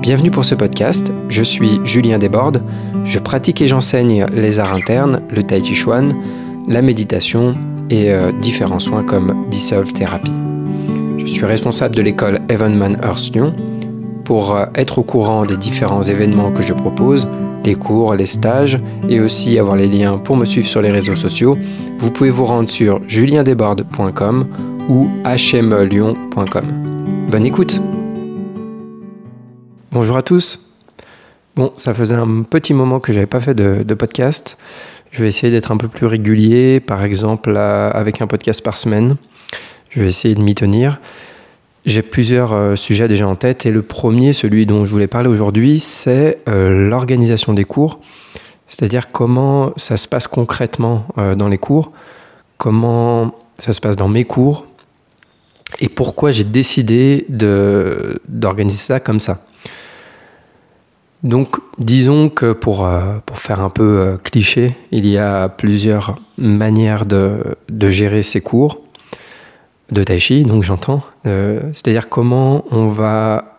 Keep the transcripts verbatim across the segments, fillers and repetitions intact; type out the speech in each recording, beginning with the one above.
Bienvenue pour ce podcast, je suis Julien Desbordes, je pratique et j'enseigne les arts internes, le tai chi chuan, la méditation et euh, différents soins comme Dissolve Therapy. Je suis responsable de l'école Evenman Earth Lyon. Pour euh, être au courant des différents événements que je propose, les cours, les stages et aussi avoir les liens pour me suivre sur les réseaux sociaux, vous pouvez vous rendre sur julien desbordes point com ou h m e lyon point com. Bonne écoute! Bonjour à tous. Bon, ça faisait un petit moment que j'avais pas fait de, de podcast. Je vais essayer d'être un peu plus régulier, par exemple euh, avec un podcast par semaine. Je vais essayer de m'y tenir. J'ai plusieurs euh, sujets déjà en tête et le premier, celui dont je voulais parler aujourd'hui, c'est euh, l'organisation des cours. C'est-à-dire comment ça se passe concrètement euh, dans les cours, comment ça se passe dans mes cours et pourquoi j'ai décidé de, d'organiser ça comme ça. Donc, disons que pour, euh, pour faire un peu euh, cliché, il y a plusieurs manières de, de gérer ces cours de tai chi, donc j'entends. Euh, c'est-à-dire comment on va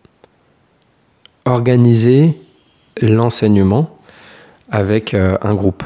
organiser l'enseignement avec euh, un groupe.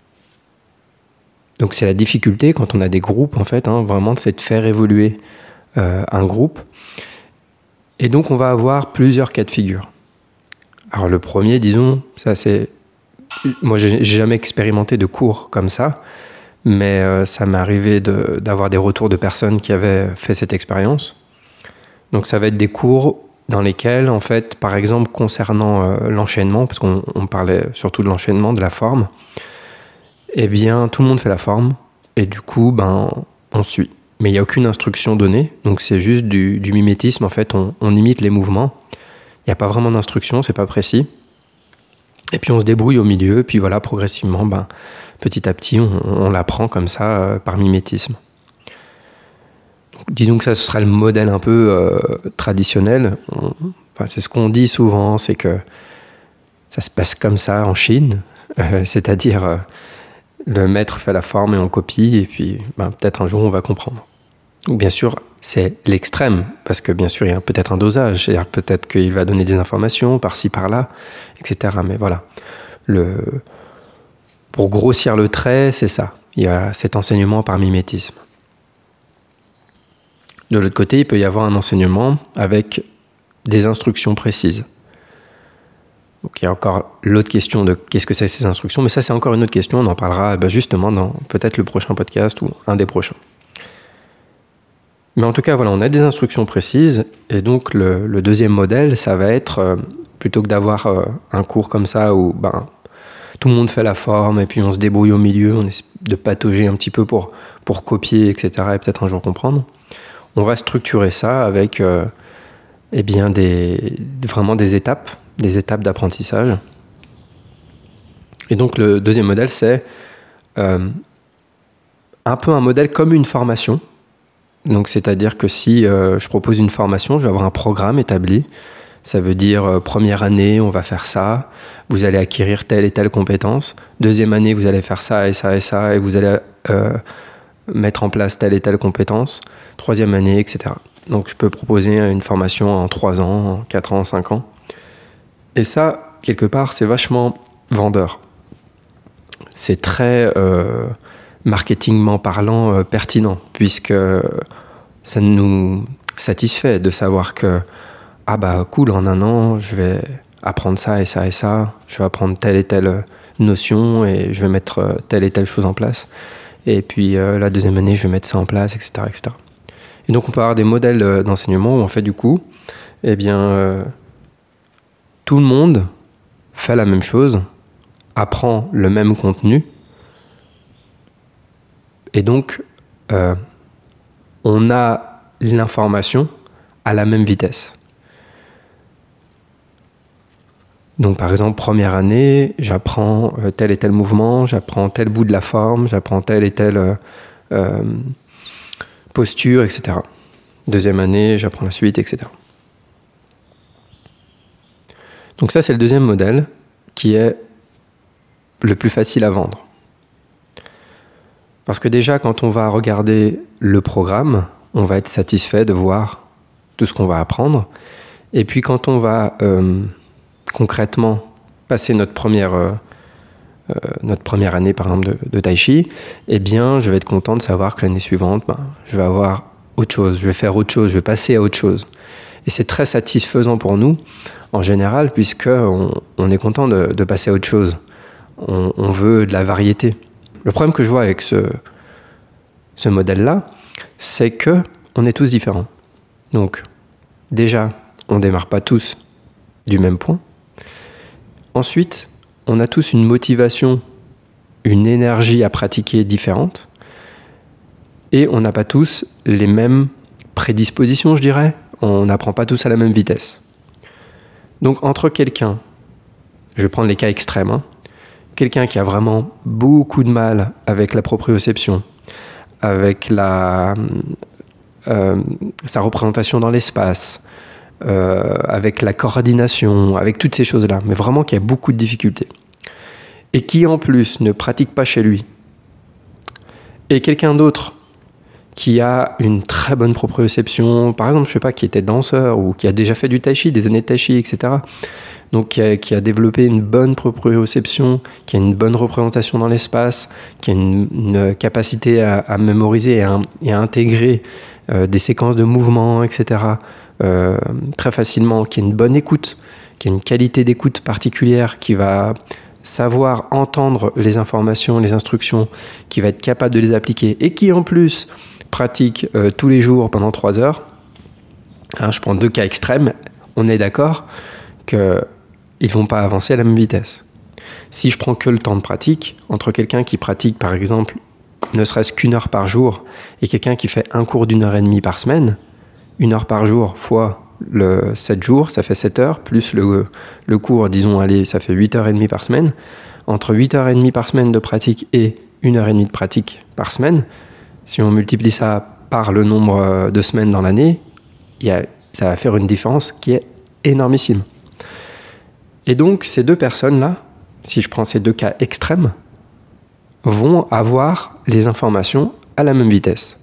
Donc, c'est la difficulté quand on a des groupes, en fait, hein, vraiment, c'est de faire évoluer euh, un groupe. Et donc, on va avoir plusieurs cas de figure. Alors le premier, disons, ça c'est... Moi, j'ai jamais expérimenté de cours comme ça, mais euh, ça m'est arrivé de, d'avoir des retours de personnes qui avaient fait cette expérience. Donc ça va être des cours dans lesquels, en fait, par exemple, concernant euh, l'enchaînement, parce qu'on on parlait surtout de l'enchaînement, de la forme, eh bien, tout le monde fait la forme, et du coup, ben, on suit. Mais il n'y a aucune instruction donnée, donc c'est juste du, du mimétisme, en fait, on, on imite les mouvements. Il n'y a pas vraiment d'instruction, c'est pas précis. Et puis on se débrouille au milieu, puis voilà, progressivement, ben, petit à petit, on, on l'apprend comme ça, euh, par mimétisme. Donc, disons que ça, ce sera le modèle un peu euh, traditionnel. On, enfin, c'est ce qu'on dit souvent, c'est que ça se passe comme ça en Chine, euh, c'est-à-dire euh, le maître fait la forme et on copie, et puis ben, peut-être un jour on va comprendre. Donc, bien sûr, c'est l'extrême, parce que bien sûr, il y a peut-être un dosage, c'est-à-dire peut-être qu'il va donner des informations par-ci, par-là, et cetera. Mais voilà, le... pour grossir le trait, c'est ça. Il y a cet enseignement par mimétisme. De l'autre côté, il peut y avoir un enseignement avec des instructions précises. Donc il y a encore l'autre question de qu'est-ce que c'est ces instructions, mais ça, c'est encore une autre question, on en parlera ben, justement dans peut-être le prochain podcast ou un des prochains. Mais en tout cas, voilà, on a des instructions précises. Et donc, le, le deuxième modèle, ça va être, euh, plutôt que d'avoir euh, un cours comme ça où ben, tout le monde fait la forme et puis on se débrouille au milieu, on essaie de patauger un petit peu pour, pour copier, et cetera et peut-être un jour comprendre. On va structurer ça avec euh, eh bien des, vraiment des étapes, des étapes d'apprentissage. Et donc, le deuxième modèle, c'est euh, un peu un modèle comme une formation. Donc, c'est-à-dire que si euh, je propose une formation, je vais avoir un programme établi. Ça veut dire, euh, première année, on va faire ça. Vous allez acquérir telle et telle compétence. Deuxième année, vous allez faire ça et ça et ça. Et vous allez euh, mettre en place telle et telle compétence. Troisième année, et cetera. Donc, je peux proposer une formation en trois ans, en quatre ans, en cinq ans. Et ça, quelque part, c'est vachement vendeur. C'est très... Euh, marketingment parlant, euh, pertinent, puisque ça nous satisfait de savoir que ah bah cool, en un an, je vais apprendre ça et ça et ça, je vais apprendre telle et telle notion et je vais mettre euh, telle et telle chose en place. Et puis euh, la deuxième année, je vais mettre ça en place, et cetera, et cetera. Et donc on peut avoir des modèles d'enseignement où en fait du coup, eh bien, euh, tout le monde fait la même chose, apprend le même contenu. Et donc, euh, on a l'information à la même vitesse. Donc, par exemple, première année, j'apprends tel et tel mouvement, j'apprends tel bout de la forme, j'apprends telle et telle euh, euh, posture, et cetera. Deuxième année, j'apprends la suite, et cetera. Donc ça, c'est le deuxième modèle qui est le plus facile à vendre. Parce que déjà, quand on va regarder le programme, on va être satisfait de voir tout ce qu'on va apprendre. Et puis quand on va euh, concrètement passer notre première, euh, euh, notre première année, par exemple, de, de Tai Chi, eh bien, je vais être content de savoir que l'année suivante, ben, je vais avoir autre chose, je vais faire autre chose, je vais passer à autre chose. Et c'est très satisfaisant pour nous, en général, puisqu'on on est content de, de passer à autre chose. On, on veut de la variété. Le problème que je vois avec ce, ce modèle-là, c'est qu'on est tous différents. Donc, déjà, on ne démarre pas tous du même point. Ensuite, on a tous une motivation, une énergie à pratiquer différente. Et on n'a pas tous les mêmes prédispositions, je dirais. On n'apprend pas tous à la même vitesse. Donc, entre quelqu'un, je vais prendre les cas extrêmes, hein, quelqu'un qui a vraiment beaucoup de mal avec la proprioception, avec la, euh, sa représentation dans l'espace, euh, avec la coordination, avec toutes ces choses-là, mais vraiment qui a beaucoup de difficultés, et qui en plus ne pratique pas chez lui, et quelqu'un d'autre qui a une très bonne proprioception, par exemple, je sais pas, qui était danseur ou qui a déjà fait du tai chi, des années de tai chi, et cetera. Donc qui a, qui a développé une bonne proprioception, qui a une bonne représentation dans l'espace, qui a une, une capacité à, à mémoriser et à, et à intégrer euh, des séquences de mouvements, et cetera. Euh, très facilement, qui a une bonne écoute, qui a une qualité d'écoute particulière, qui va savoir entendre les informations, les instructions, qui va être capable de les appliquer et qui en plus pratique euh, tous les jours pendant trois heures. Hein, je prends deux cas extrêmes, on est d'accord qu'ils ne vont pas avancer à la même vitesse. Si je prends que le temps de pratique, entre quelqu'un qui pratique par exemple ne serait-ce qu'une heure par jour et quelqu'un qui fait un cours d'une heure et demie par semaine, une heure par jour fois le sept jours, ça fait sept heures, plus le, le cours, disons, allez, ça fait huit heures trente par semaine. Entre huit heures trente par semaine de pratique et une heure trente de pratique par semaine, si on multiplie ça par le nombre de semaines dans l'année, il y a, ça va faire une différence qui est énormissime. Et donc, ces deux personnes-là, si je prends ces deux cas extrêmes, vont avoir les informations à la même vitesse.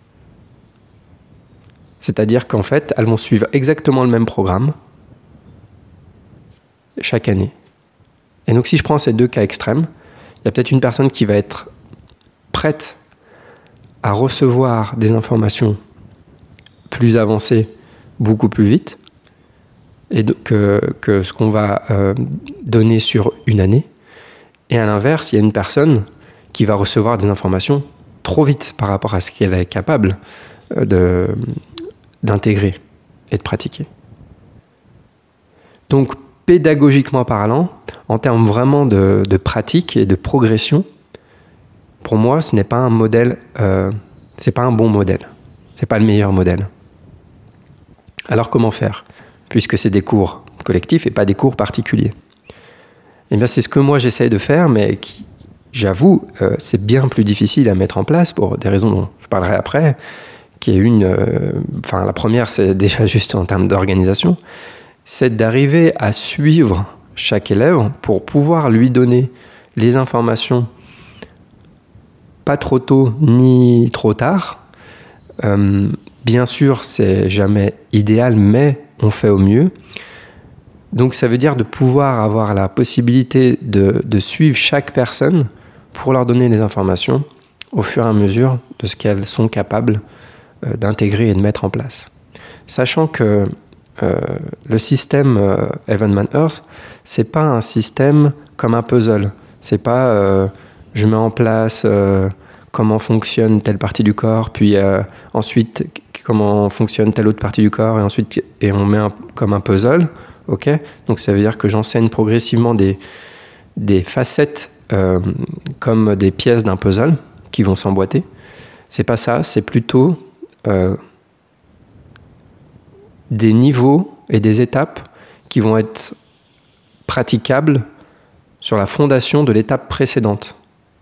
C'est-à-dire qu'en fait, elles vont suivre exactement le même programme chaque année. Et donc, si je prends ces deux cas extrêmes, il y a peut-être une personne qui va être prête à recevoir des informations plus avancées beaucoup plus vite et de, que, que ce qu'on va euh, donner sur une année. Et à l'inverse, il y a une personne qui va recevoir des informations trop vite par rapport à ce qu'elle est capable de, d'intégrer et de pratiquer. Donc, pédagogiquement parlant, en termes vraiment de, de pratique et de progression, pour moi, ce n'est pas un modèle, euh, c'est pas un bon modèle. C'est pas le meilleur modèle. Alors, comment faire ? Puisque c'est des cours collectifs et pas des cours particuliers. Eh bien, c'est ce que moi j'essaye de faire, mais qui, j'avoue, euh, c'est bien plus difficile à mettre en place pour des raisons dont je parlerai après. Qui est une, euh, enfin, la première, c'est déjà juste en termes d'organisation, c'est d'arriver à suivre chaque élève pour pouvoir lui donner les informations pas trop tôt ni trop tard. Euh, bien sûr, c'est jamais idéal, mais on fait au mieux. Donc, ça veut dire de pouvoir avoir la possibilité de, de suivre chaque personne pour leur donner les informations au fur et à mesure de ce qu'elles sont capables euh, d'intégrer et de mettre en place. Sachant que euh, le système euh, Evenman Earth, c'est pas un système comme un puzzle. C'est pas euh, je mets en place euh, comment fonctionne telle partie du corps, puis euh, ensuite comment fonctionne telle autre partie du corps, et ensuite et on met un, comme un puzzle. Ok, donc ça veut dire que j'enseigne progressivement des, des facettes euh, comme des pièces d'un puzzle qui vont s'emboîter. C'est pas ça, c'est plutôt euh, des niveaux et des étapes qui vont être praticables sur la fondation de l'étape précédente.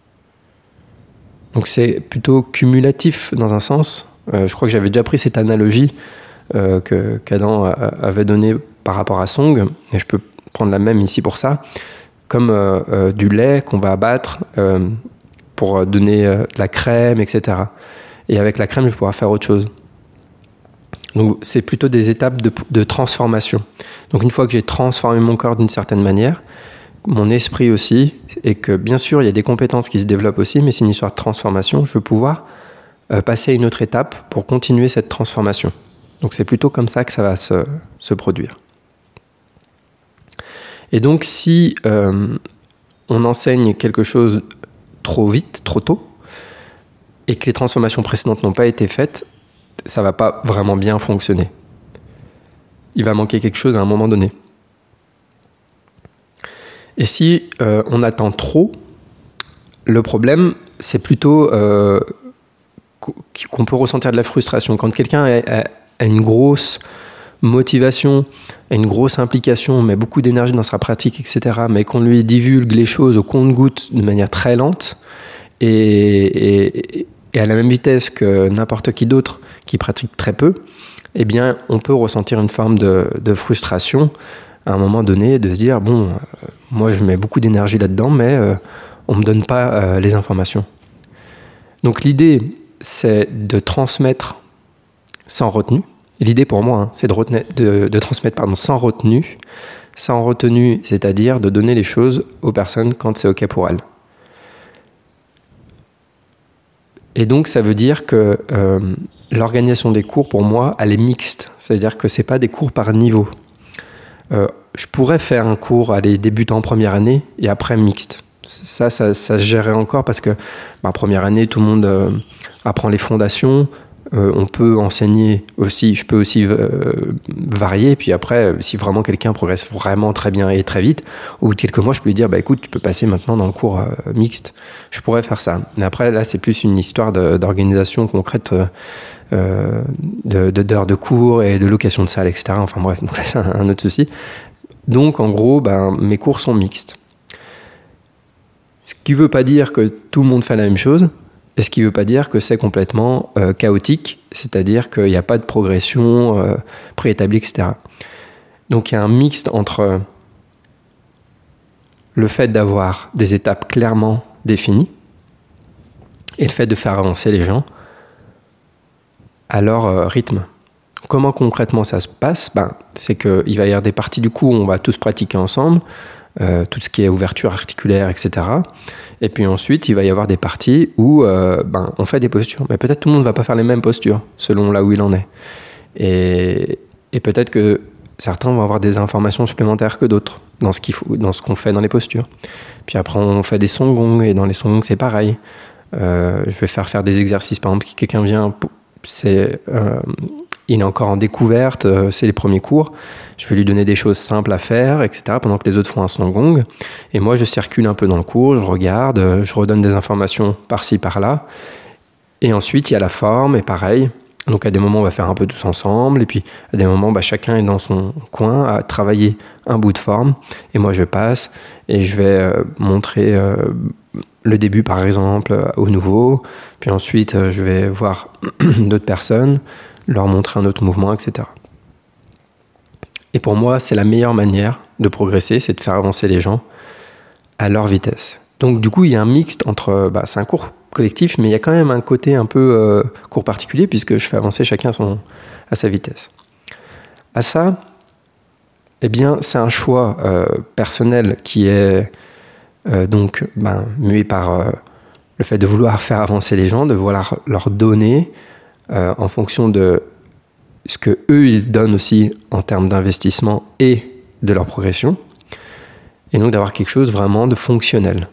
Donc c'est plutôt cumulatif dans un sens. Euh, je crois que j'avais déjà pris cette analogie euh, que qu'Adam avait donnée par rapport à Song, et je peux prendre la même ici pour ça, comme euh, euh, du lait qu'on va abattre euh, pour donner euh, de la crème, et cetera. Et avec la crème, je pourrais faire autre chose. Donc c'est plutôt des étapes de, de transformation. Donc une fois que j'ai transformé mon corps d'une certaine manière, mon esprit aussi, et que bien sûr il y a des compétences qui se développent aussi, mais c'est une histoire de transformation, je veux pouvoir euh, passer à une autre étape pour continuer cette transformation. Donc c'est plutôt comme ça que ça va se, se produire. Et donc si euh, on enseigne quelque chose trop vite, trop tôt, et que les transformations précédentes n'ont pas été faites, ça ne va pas vraiment bien fonctionner. Il va manquer quelque chose à un moment donné. Et si euh, on attend trop, le problème, c'est plutôt euh, qu'on peut ressentir de la frustration. Quand quelqu'un a, a, a une grosse motivation, a une grosse implication, met beaucoup d'énergie dans sa pratique, et cetera, mais qu'on lui divulgue les choses au compte-gouttes de manière très lente et, et, et à la même vitesse que n'importe qui d'autre qui pratique très peu, eh bien, on peut ressentir une forme de, de frustration à un moment donné, de se dire, bon, euh, moi je mets beaucoup d'énergie là-dedans, mais euh, on ne me donne pas euh, les informations. Donc l'idée, c'est de transmettre sans retenue. Et l'idée pour moi, hein, c'est de, retenir, de, de transmettre pardon, sans retenue. Sans retenue, c'est-à-dire de donner les choses aux personnes quand c'est OK pour elles. Et donc ça veut dire que euh, l'organisation des cours, pour moi, elle est mixte. C'est-à-dire que ce n'est pas des cours par niveau. Euh, je pourrais faire un cours, aller débutant en première année et après mixte. Ça, ça, ça se gérerait encore parce que bah, première année, tout le monde euh, apprend les fondations. Euh, on peut enseigner aussi, je peux aussi euh, varier. Puis après, si vraiment quelqu'un progresse vraiment très bien et très vite, au bout de quelques mois, je peux lui dire, bah écoute, tu peux passer maintenant dans le cours euh, mixte. Je pourrais faire ça. Mais après, là, c'est plus une histoire de, d'organisation concrète. Euh, Euh, de, de, d'heures de cours et de location de salle, et cetera. Enfin bref, donc là, c'est un, un autre souci. Donc, en gros, ben, mes cours sont mixtes. Ce qui ne veut pas dire que tout le monde fait la même chose, et ce qui ne veut pas dire que c'est complètement euh, chaotique, c'est-à-dire qu'il n'y a pas de progression euh, préétablie, et cetera. Donc, il y a un mixte entre le fait d'avoir des étapes clairement définies et le fait de faire avancer les gens à leur euh, rythme. Comment concrètement ça se passe ? Ben, c'est qu'il va y avoir des parties du coup où on va tous pratiquer ensemble, euh, tout ce qui est ouverture articulaire, et cetera. Et puis ensuite, il va y avoir des parties où euh, ben, on fait des postures. Mais peut-être tout le monde ne va pas faire les mêmes postures, selon là où il en est. Et, et peut-être que certains vont avoir des informations supplémentaires que d'autres dans ce, qu'il faut, dans ce qu'on fait dans les postures. Puis après, on fait des songongs, et dans les songongs, c'est pareil. Euh, je vais faire faire des exercices. Par exemple, si quelqu'un vient... Pour, C'est, euh, il est encore en découverte, euh, c'est les premiers cours. Je vais lui donner des choses simples à faire, et cetera, pendant que les autres font un son gong. Et moi, je circule un peu dans le cours, je regarde, euh, je redonne des informations par-ci, par-là. Et ensuite, il y a la forme, et pareil. Donc, à des moments, on va faire un peu tous ensemble. Et puis, à des moments, bah, chacun est dans son coin à travailler un bout de forme. Et moi, je passe et je vais euh, montrer... Euh, le début, par exemple, au nouveau. Puis ensuite, je vais voir d'autres personnes, leur montrer un autre mouvement, et cetera. Et pour moi, c'est la meilleure manière de progresser, c'est de faire avancer les gens à leur vitesse. Donc, du coup, il y a un mixte entre... Bah, c'est un cours collectif, mais il y a quand même un côté un peu euh, cours particulier, puisque je fais avancer chacun à, son, à sa vitesse. À ça, eh bien, c'est un choix euh, personnel qui est... Euh, donc, ben, mué par euh, le fait de vouloir faire avancer les gens, de vouloir leur donner euh, en fonction de ce que eux ils donnent aussi en termes d'investissement et de leur progression, et donc d'avoir quelque chose vraiment de fonctionnel.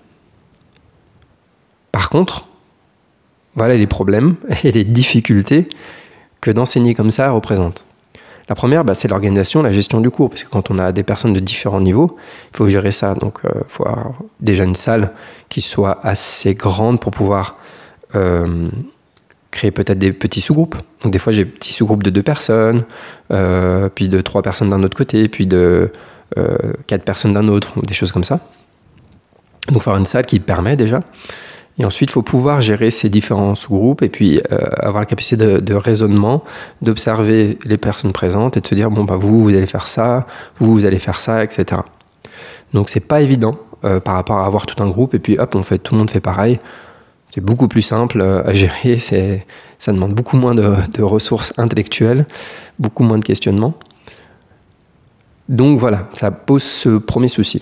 Par contre, voilà les problèmes et les difficultés que d'enseigner comme ça représente. La première, bah, c'est l'organisation, la gestion du cours, parce que quand on a des personnes de différents niveaux, il faut gérer ça. Donc, il euh, faut avoir déjà une salle qui soit assez grande pour pouvoir euh, créer peut-être des petits sous-groupes. Donc, des fois, j'ai des petits sous-groupes de deux personnes, euh, puis de trois personnes d'un autre côté, puis de euh, quatre personnes d'un autre, des choses comme ça. Donc, il faut avoir une salle qui permet déjà. Et ensuite, il faut pouvoir gérer ces différents sous-groupes et puis euh, avoir la capacité de, de raisonnement, d'observer les personnes présentes et de se dire, bon, bah, vous, vous allez faire ça, vous, vous allez faire ça, et cetera. Donc, c'est pas évident euh, par rapport à avoir tout un groupe et puis, hop, on fait, tout le monde fait pareil. C'est beaucoup plus simple à gérer, c'est, ça demande beaucoup moins de, de ressources intellectuelles, beaucoup moins de questionnements. Donc voilà, ça pose ce premier souci.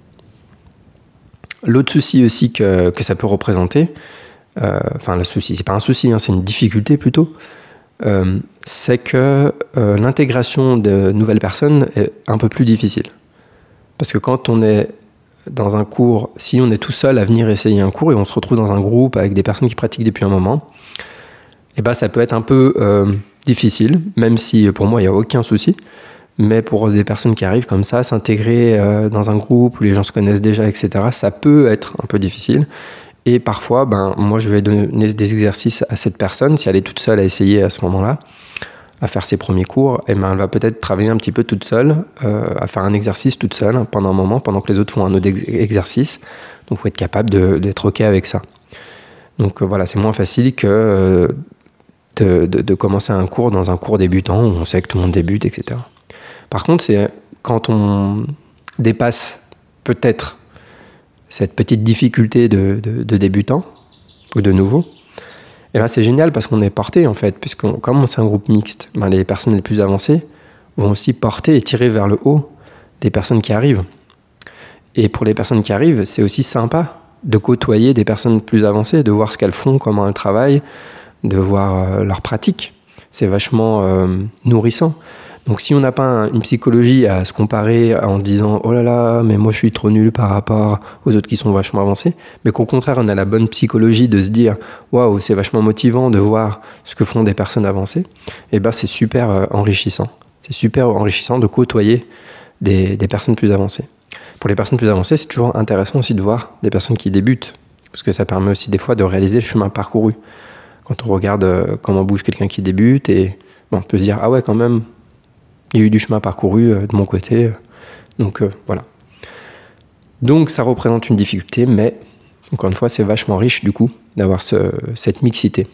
L'autre souci aussi que, que ça peut représenter, euh, enfin le souci, c'est pas un souci, hein, c'est une difficulté plutôt, euh, c'est que euh, l'intégration de nouvelles personnes est un peu plus difficile. Parce que quand on est dans un cours, si on est tout seul à venir essayer un cours et on se retrouve dans un groupe avec des personnes qui pratiquent depuis un moment, eh ben ça peut être un peu euh, difficile, même si pour moi il n'y a aucun souci. Mais pour des personnes qui arrivent comme ça, s'intégrer euh, dans un groupe où les gens se connaissent déjà, et cetera, ça peut être un peu difficile. Et parfois, ben, moi je vais donner des exercices à cette personne, si elle est toute seule à essayer à ce moment-là, à faire ses premiers cours, et ben elle va peut-être travailler un petit peu toute seule, euh, à faire un exercice toute seule hein, pendant un moment, pendant que les autres font un autre ex- exercice. Donc il faut être capable de, d'être OK avec ça. Donc euh, voilà, c'est moins facile que euh, de, de, de commencer un cours dans un cours débutant, où on sait que tout le monde débute, et cetera. Par contre, c'est quand on dépasse peut-être cette petite difficulté de, de, de débutant, ou de nouveau, et ben c'est génial parce qu'on est porté en fait, puisque comme c'est un groupe mixte, ben les personnes les plus avancées vont aussi porter et tirer vers le haut les personnes qui arrivent. Et pour les personnes qui arrivent, c'est aussi sympa de côtoyer des personnes plus avancées, de voir ce qu'elles font, comment elles travaillent, de voir euh, leurs pratiques. C'est vachement euh, nourrissant. Donc si on n'a pas un, une psychologie à se comparer en disant « Oh là là, mais moi je suis trop nul par rapport aux autres qui sont vachement avancés », mais qu'au contraire on a la bonne psychologie de se dire « Waouh, c'est vachement motivant de voir ce que font des personnes avancées », et ben c'est super euh, enrichissant. C'est super enrichissant de côtoyer des, des personnes plus avancées. Pour les personnes plus avancées, c'est toujours intéressant aussi de voir des personnes qui débutent, parce que ça permet aussi des fois de réaliser le chemin parcouru. Quand on regarde euh, comment bouge quelqu'un qui débute, et bon, on peut se dire « Ah ouais, quand même ». Il y a eu du chemin parcouru euh, de mon côté. Euh, donc euh, voilà. Donc ça représente une difficulté, mais encore une fois, c'est vachement riche du coup d'avoir ce, cette mixité.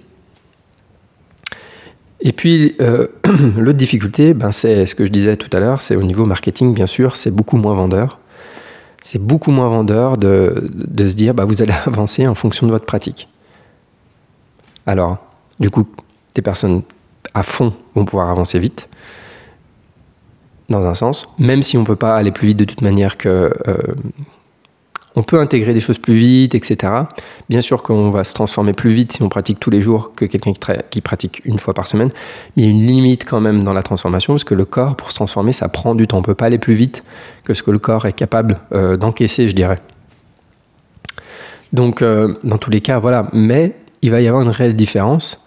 Et puis euh, l'autre difficulté, ben, c'est ce que je disais tout à l'heure, c'est au niveau marketing, bien sûr, c'est beaucoup moins vendeur. C'est beaucoup moins vendeur de, de se dire bah, vous allez avancer en fonction de votre pratique. Alors, du coup, des personnes à fond vont pouvoir avancer vite. Dans un sens, même si on ne peut pas aller plus vite de toute manière que... Euh, on peut intégrer des choses plus vite, et cetera. Bien sûr qu'on va se transformer plus vite si on pratique tous les jours que quelqu'un qui, tra- qui pratique une fois par semaine, mais il y a une limite quand même dans la transformation, parce que le corps, pour se transformer, ça prend du temps. On ne peut pas aller plus vite que ce que le corps est capable euh, d'encaisser, je dirais. Donc, euh, dans tous les cas, voilà. Mais il va y avoir une réelle différence.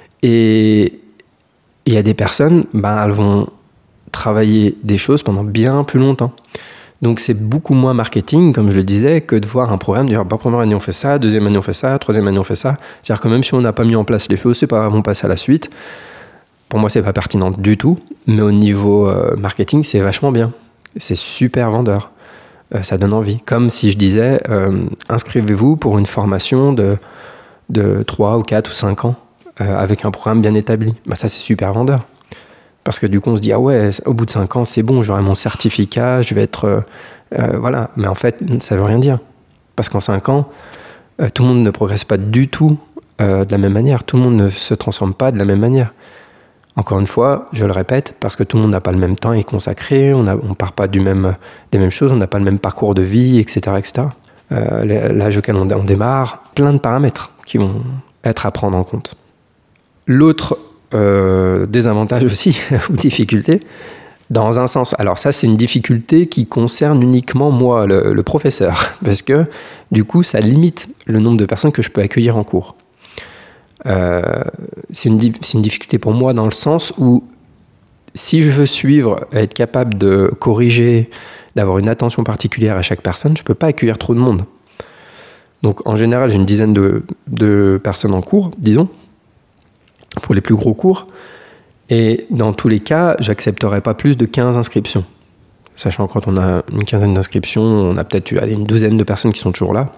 Et il y a des personnes, ben, elles vont... travailler des choses pendant bien plus longtemps. Donc c'est beaucoup moins marketing, comme je le disais, que de voir un programme, dire bah, première année on fait ça, deuxième année on fait ça, troisième année on fait ça. C'est-à-dire que même si on n'a pas mis en place les choses, c'est pas grave, on passe à la suite. Pour moi, c'est pas pertinent du tout, mais au niveau euh, marketing, c'est vachement bien. C'est super vendeur. Euh, ça donne envie. Comme si je disais, euh, inscrivez-vous pour une formation de, de trois ou quatre ou cinq ans euh, avec un programme bien établi. Bah, ça, c'est super vendeur. Parce que du coup, on se dit, ah ouais, au bout de cinq ans, c'est bon, j'aurai mon certificat, je vais être... Euh, euh, voilà. Mais en fait, ça ne veut rien dire. Parce qu'en cinq ans, euh, tout le monde ne progresse pas du tout euh, de la même manière. Tout le monde ne se transforme pas de la même manière. Encore une fois, je le répète, parce que tout le monde n'a pas le même temps à y consacrer, on ne part pas du même, des mêmes choses, on n'a pas le même parcours de vie, et cetera et cetera. Euh, l'âge auquel on, on démarre, plein de paramètres qui vont être à prendre en compte. L'autre Euh, désavantage aussi, ou difficulté, dans un sens. Alors ça, c'est une difficulté qui concerne uniquement moi, le, le professeur, parce que du coup, ça limite le nombre de personnes que je peux accueillir en cours. Euh, c'est, une, c'est une difficulté pour moi dans le sens où si je veux suivre, être capable de corriger, d'avoir une attention particulière à chaque personne, je ne peux pas accueillir trop de monde. Donc en général, j'ai une dizaine de, de personnes en cours, disons, pour les plus gros cours, et dans tous les cas, j'accepterai pas plus de quinze inscriptions. Sachant que quand on a une quinzaine d'inscriptions, on a peut-être allez, une douzaine de personnes qui sont toujours là.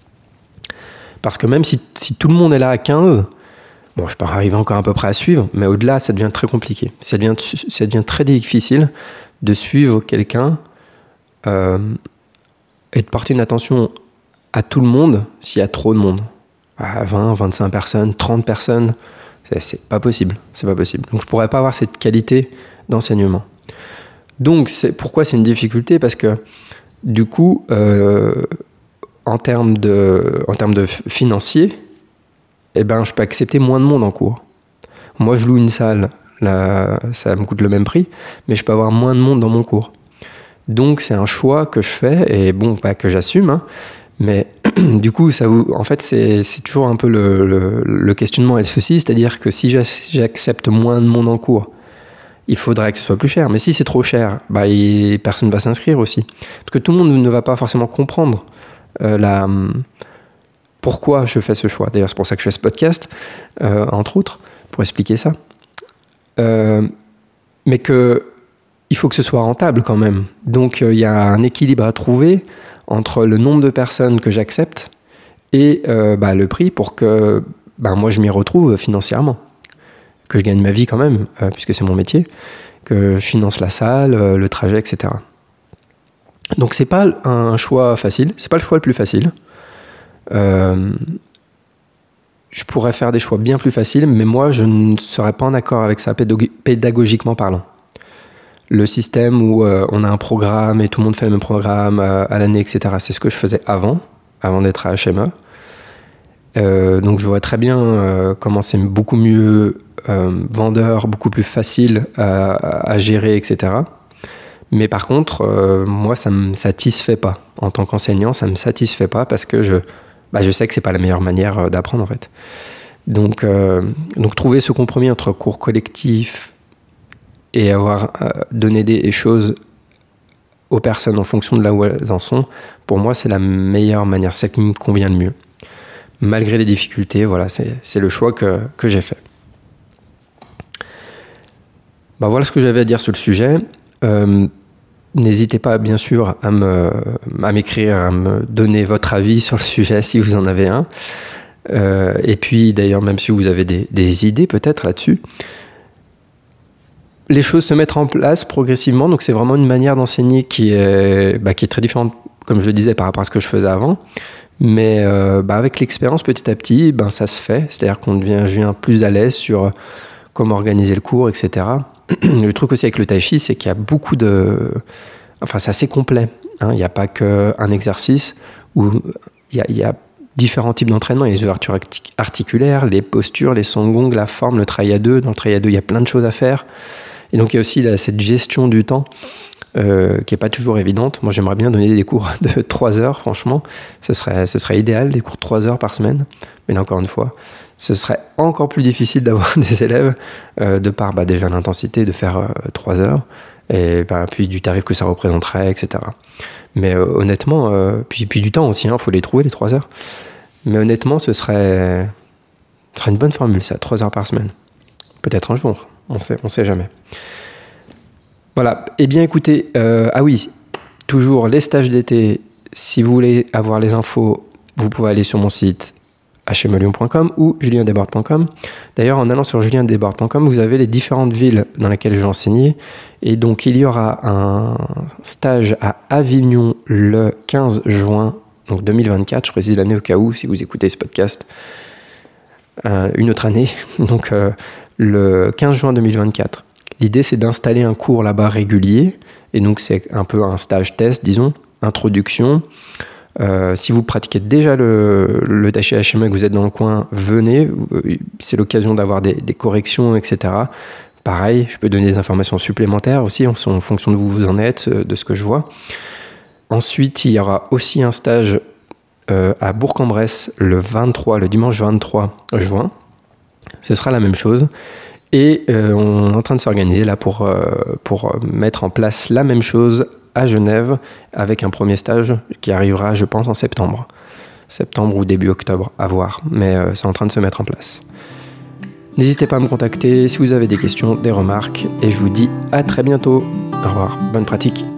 Parce que même si, si tout le monde est là à quinze, bon, je peux arriver encore à peu près à suivre, mais au-delà, ça devient très compliqué. Ça devient, ça devient très difficile de suivre quelqu'un euh, et de porter une attention à tout le monde s'il y a trop de monde. à vingt, vingt-cinq personnes, trente personnes. C'est, c'est pas possible. C'est pas possible. Donc je pourrais pas avoir cette qualité d'enseignement. Donc c'est, pourquoi c'est une difficulté ? Parce que du coup, euh, en termes de, en termes de financier, eh ben, je peux accepter moins de monde en cours. Moi, je loue une salle, là, ça me coûte le même prix, mais je peux avoir moins de monde dans mon cours. Donc, c'est un choix que je fais, et bon, pas que j'assume, hein, mais du coup, ça vous, en fait, c'est, c'est toujours un peu le, le, le questionnement et le souci, c'est-à-dire que si j'accepte moins de monde en cours, il faudrait que ce soit plus cher. Mais si c'est trop cher, bah, il, personne ne va s'inscrire aussi. Parce que tout le monde ne va pas forcément comprendre euh, la... pourquoi je fais ce choix. D'ailleurs, c'est pour ça que je fais ce podcast, euh, entre autres, pour expliquer ça. Euh, mais que il faut que ce soit rentable quand même. Donc, il euh, y a un équilibre à trouver entre le nombre de personnes que j'accepte et euh, bah, le prix pour que bah, moi, je m'y retrouve financièrement. Que je gagne ma vie quand même, euh, puisque c'est mon métier, que je finance la salle, euh, le trajet, et cetera. Donc, c'est pas un choix facile. C'est pas le choix le plus facile. Euh, je pourrais faire des choix bien plus faciles, mais moi, je ne serais pas en accord avec ça pédagogiquement parlant. Le système où euh, on a un programme et tout le monde fait le même programme euh, à l'année, et cetera, c'est ce que je faisais avant, avant d'être à H M E. Euh, donc, je vois très bien euh, comment c'est beaucoup mieux euh, vendeur, beaucoup plus facile à, à gérer, et cetera. Mais par contre, euh, moi, ça ne me satisfait pas. En tant qu'enseignant, ça ne me satisfait pas parce que je... Bah, je sais que c'est pas la meilleure manière d'apprendre en fait. Donc, euh, donc trouver ce compromis entre cours collectifs et avoir euh, donné des choses aux personnes en fonction de là où elles en sont, pour moi c'est la meilleure manière, c'est celle qui me convient le mieux. Malgré les difficultés, voilà, c'est, c'est le choix que, que j'ai fait. Bah, voilà ce que j'avais à dire sur le sujet. Euh, N'hésitez pas, bien sûr, à, me, à m'écrire, à me donner votre avis sur le sujet, si vous en avez un. Euh, et puis, d'ailleurs, même si vous avez des, des idées, peut-être, là-dessus. Les choses se mettent en place progressivement. Donc, c'est vraiment une manière d'enseigner qui est, bah, qui est très différente, comme je le disais, par rapport à ce que je faisais avant. Mais euh, bah, avec l'expérience, petit à petit, ben, ça se fait. C'est-à-dire qu'on devient, je deviens plus à l'aise sur comment organiser le cours, et cetera. Le truc aussi avec le tai chi, c'est qu'il y a beaucoup de... Enfin, c'est assez complet. Hein. Il n'y a pas qu'un exercice où il y a, il y a différents types d'entraînement. Il y a les ouvertures articulaires, les postures, les songong, la forme, le travail à deux. Dans le travail à deux, il y a plein de choses à faire. Et donc, il y a aussi là, cette gestion du temps euh, qui n'est pas toujours évidente. Moi, j'aimerais bien donner des cours de trois heures, franchement. Ce serait, ce serait idéal, des cours de trois heures par semaine. Mais là, encore une fois, ce serait encore plus difficile d'avoir des élèves euh, de par bah, déjà l'intensité de faire euh, trois heures et bah, puis du tarif que ça représenterait, et cetera. Mais euh, honnêtement, euh, puis, puis du temps aussi, il hein, faut les trouver les trois heures. Mais honnêtement, ce serait, ce serait une bonne formule, ça, trois heures par semaine. Peut-être un jour, on sait, on sait jamais. Voilà, eh bien écoutez, euh, ah oui, toujours les stages d'été, si vous voulez avoir les infos, vous pouvez aller sur mon site h m lyon point com ou julien desbordes point com. D'ailleurs, en allant sur julien desbordes point com, vous avez les différentes villes dans lesquelles je vais enseigner. Et donc, il y aura un stage à Avignon le quinze juin, donc deux mille vingt-quatre. Je précise l'année au cas où, si vous écoutez ce podcast, euh, une autre année. Donc, euh, le quinze juin deux mille vingt-quatre. L'idée, c'est d'installer un cours là-bas régulier. Et donc, c'est un peu un stage test, disons, introduction. Euh, si vous pratiquez déjà le, le tai chi H M E et que vous êtes dans le coin, venez, c'est l'occasion d'avoir des, des corrections, et cetera. Pareil, je peux donner des informations supplémentaires aussi en, en fonction de où vous en êtes, de ce que je vois. Ensuite, il y aura aussi un stage euh, à Bourg-en-Bresse le vingt-trois, le dimanche vingt-trois juin. Ce sera la même chose. Et euh, on est en train de s'organiser là pour, euh, pour mettre en place la même chose à Genève, avec un premier stage qui arrivera, je pense, en septembre. Septembre ou début octobre, à voir. Mais euh, c'est en train de se mettre en place. N'hésitez pas à me contacter si vous avez des questions, des remarques. Et je vous dis à très bientôt. Au revoir. Bonne pratique.